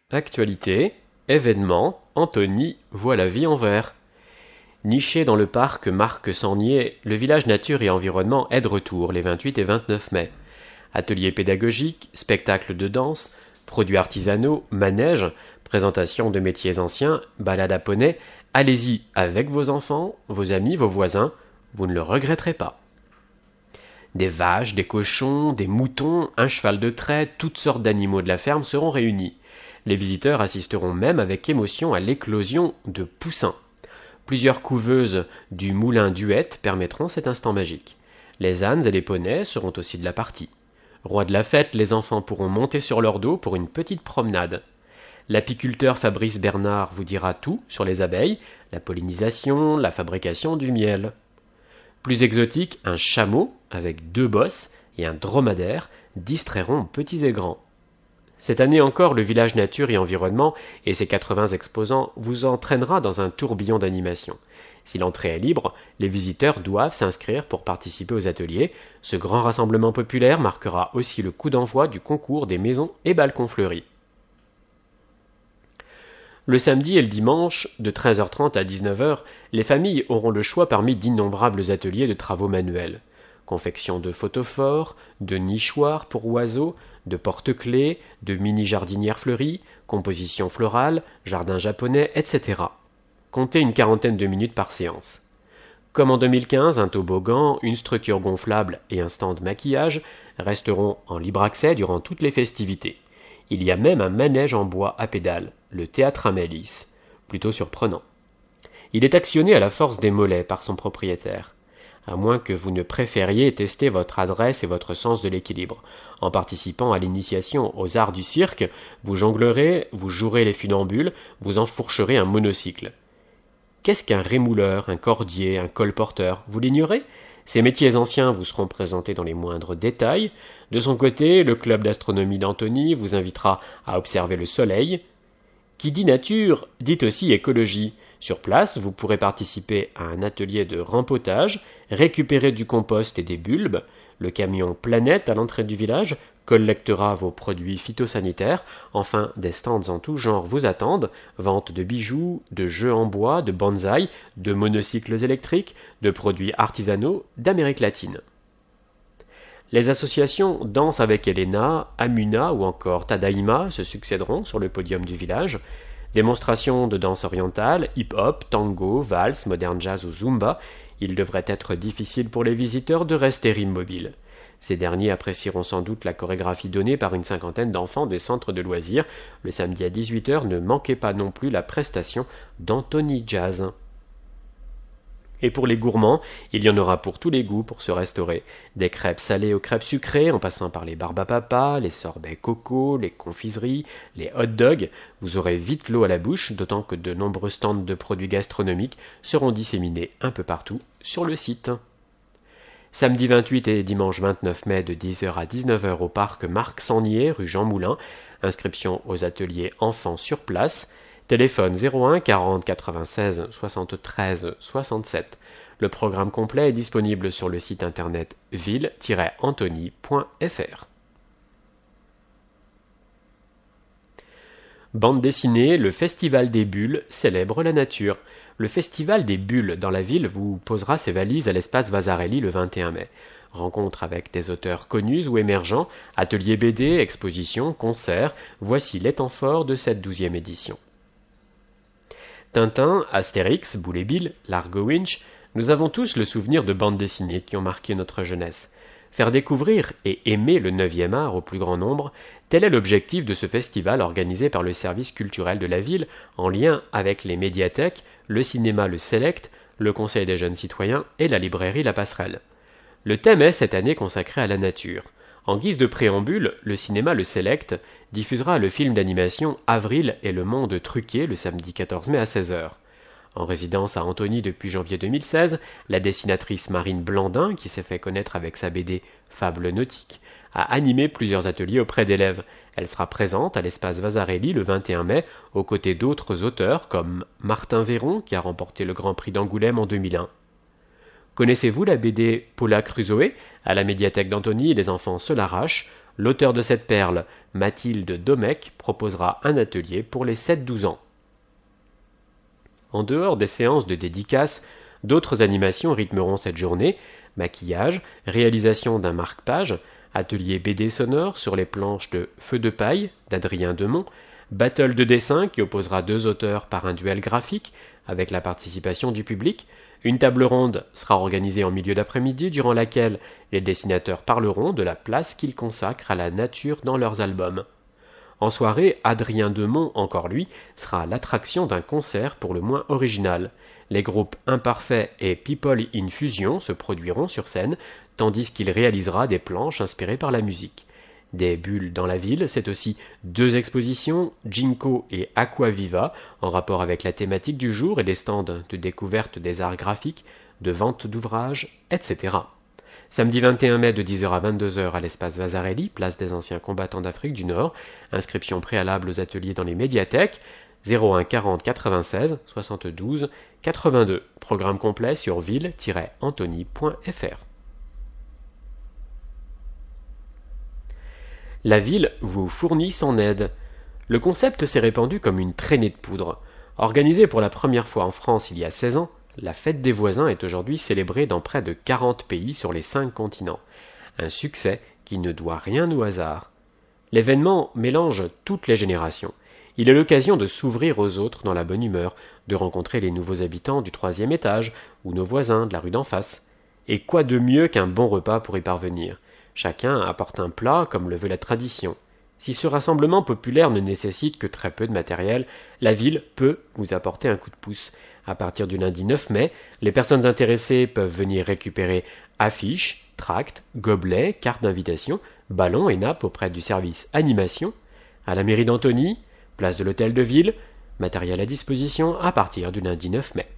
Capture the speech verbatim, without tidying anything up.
Actualité, événements, Antony voit la vie en vert. Niché dans le parc Marc-Sangnier, le village Nature et Environnement est de retour les vingt-huit et vingt-neuf mai. Ateliers pédagogiques, spectacles de danse, produits artisanaux, manèges, présentation de métiers anciens, balades à poney, allez-y avec vos enfants, vos amis, vos voisins, vous ne le regretterez pas. Des vaches, des cochons, des moutons, un cheval de trait, toutes sortes d'animaux de la ferme seront réunis. Les visiteurs assisteront même avec émotion à l'éclosion de poussins. Plusieurs couveuses du moulin d'Huette permettront cet instant magique. Les ânes et les poneys seront aussi de la partie. Roi de la fête, les enfants pourront monter sur leur dos pour une petite promenade. L'apiculteur Fabrice Bernard vous dira tout sur les abeilles, la pollinisation, la fabrication du miel. Plus exotique, un chameau avec deux bosses et un dromadaire distrairont petits et grands. Cette année encore, le village Nature et Environnement et ses quatre-vingts exposants vous entraînera dans un tourbillon d'animation. Si l'entrée est libre, les visiteurs doivent s'inscrire pour participer aux ateliers. Ce grand rassemblement populaire marquera aussi le coup d'envoi du concours des maisons et balcons fleuris. Le samedi et le dimanche, de treize heures trente à dix-neuf heures, les familles auront le choix parmi d'innombrables ateliers de travaux manuels. Confection de photophores, de nichoirs pour oiseaux, de porte-clés, de mini-jardinières fleuries, composition florale, jardin japonais, et cetera. Comptez une quarantaine de minutes par séance. Comme en deux mille quinze, un toboggan, une structure gonflable et un stand maquillage resteront en libre accès durant toutes les festivités. Il y a même un manège en bois à pédales, le théâtre Amélis, plutôt surprenant. Il est actionné à la force des mollets par son propriétaire. À moins que vous ne préfériez tester votre adresse et votre sens de l'équilibre. En participant à l'initiation aux arts du cirque, vous jonglerez, vous jouerez les funambules, vous enfourcherez un monocycle. Qu'est-ce qu'un rémouleur, un cordier, un colporteur? Vous l'ignorez? Ces métiers anciens vous seront présentés dans les moindres détails. De son côté, le club d'astronomie d'Antony vous invitera à observer le soleil. Qui dit nature, dit aussi écologie. Sur place, vous pourrez participer à un atelier de rempotage, récupérer du compost et des bulbes. Le camion Planète à l'entrée du village collectera vos produits phytosanitaires. Enfin, des stands en tout genre vous attendent. Vente de bijoux, de jeux en bois, de bonsaï, de monocycles électriques, de produits artisanaux d'Amérique latine. Les associations Danse avec Elena, Amuna ou encore Tadaima se succéderont sur le podium du village. Démonstrations de danse orientale, hip-hop, tango, valse, modern jazz ou zumba, il devrait être difficile pour les visiteurs de rester immobiles. Ces derniers apprécieront sans doute la chorégraphie donnée par une cinquantaine d'enfants des centres de loisirs. Le samedi à dix-huit heures, ne manquez pas non plus la prestation d'Antony Jazz. Et pour les gourmands, il y en aura pour tous les goûts pour se restaurer. Des crêpes salées aux crêpes sucrées, en passant par les barbes à papa, les sorbets coco, les confiseries, les hot dogs. Vous aurez vite l'eau à la bouche, d'autant que de nombreux stands de produits gastronomiques seront disséminés un peu partout sur le site. Samedi vingt-huit et dimanche vingt-neuf mai de dix heures à dix-neuf heures au parc Marc-Sangnier, rue Jean Moulin. Inscription aux ateliers enfants sur place. Téléphone zéro un quarante quatre-vingt-seize soixante-treize soixante-sept. Le programme complet est disponible sur le site internet ville tiret antony point f r. Bande dessinée, le Festival des Bulles célèbre la nature. Le Festival des Bulles dans la ville vous posera ses valises à l'espace Vasarely le vingt et un mai. Rencontres avec des auteurs connus ou émergents, ateliers B D, expositions, concerts, voici les temps forts de cette douzième édition. Tintin, Astérix, Boule et Bill, Largo Winch, nous avons tous le souvenir de bandes dessinées qui ont marqué notre jeunesse. Faire découvrir et aimer le neuvième art au plus grand nombre, tel est l'objectif de ce festival organisé par le service culturel de la ville en lien avec les médiathèques, le cinéma Le Select, le Conseil des jeunes citoyens et la librairie La Passerelle. Le thème est cette année consacré à la nature. En guise de préambule, le cinéma Le Select diffusera le film d'animation Avril et le monde truqué le samedi quatorze mai à seize heures. En résidence à Antony depuis janvier deux mille seize, la dessinatrice Marine Blandin, qui s'est fait connaître avec sa B D Fables nautiques, a animé plusieurs ateliers auprès d'élèves. Elle sera présente à l'espace Vasarely le vingt et un mai, aux côtés d'autres auteurs comme Martin Véron, qui a remporté le Grand Prix d'Angoulême en deux mille un. Connaissez-vous la B D Paula Crusoé? À la médiathèque d'Antony, les enfants se l'arrachent. L'auteur de cette perle, Mathilde Domecq, proposera un atelier pour les sept douze ans. En dehors des séances de dédicaces, d'autres animations rythmeront cette journée: maquillage, réalisation d'un marque-page, atelier B D sonore sur les planches de Feu de paille d'Adrien Demont, battle de dessin qui opposera deux auteurs par un duel graphique avec la participation du public. Une table ronde sera organisée en milieu d'après-midi durant laquelle les dessinateurs parleront de la place qu'ils consacrent à la nature dans leurs albums. En soirée, Adrien Demont, encore lui, sera l'attraction d'un concert pour le moins original. Les groupes Imparfait et People in Fusion se produiront sur scène, tandis qu'il réalisera des planches inspirées par la musique. Des bulles dans la ville, c'est aussi deux expositions, Jinko et Aquaviva, en rapport avec la thématique du jour et des stands de découverte des arts graphiques, de vente d'ouvrages, et cetera. Samedi vingt et un mai de dix heures à vingt-deux heures à l'espace Vasarely, place des anciens combattants d'Afrique du Nord, inscription préalable aux ateliers dans les médiathèques, zéro un quarante quatre-vingt-seize soixante-douze quatre-vingt-deux, programme complet sur ville tiret antony point f r. La ville vous fournit son aide. Le concept s'est répandu comme une traînée de poudre. Organisée pour la première fois en France il y a seize ans, la fête des voisins est aujourd'hui célébrée dans près de quarante pays sur les cinq continents. Un succès qui ne doit rien au hasard. L'événement mélange toutes les générations. Il est l'occasion de s'ouvrir aux autres dans la bonne humeur, de rencontrer les nouveaux habitants du troisième étage ou nos voisins de la rue d'en face. Et quoi de mieux qu'un bon repas pour y parvenir ? Chacun apporte un plat comme le veut la tradition. Si ce rassemblement populaire ne nécessite que très peu de matériel, la ville peut vous apporter un coup de pouce. À partir du lundi neuf mai, les personnes intéressées peuvent venir récupérer affiches, tracts, gobelets, cartes d'invitation, ballons et nappes auprès du service animation, à la mairie d'Antony, place de l'hôtel de ville, matériel à disposition à partir du lundi neuf mai.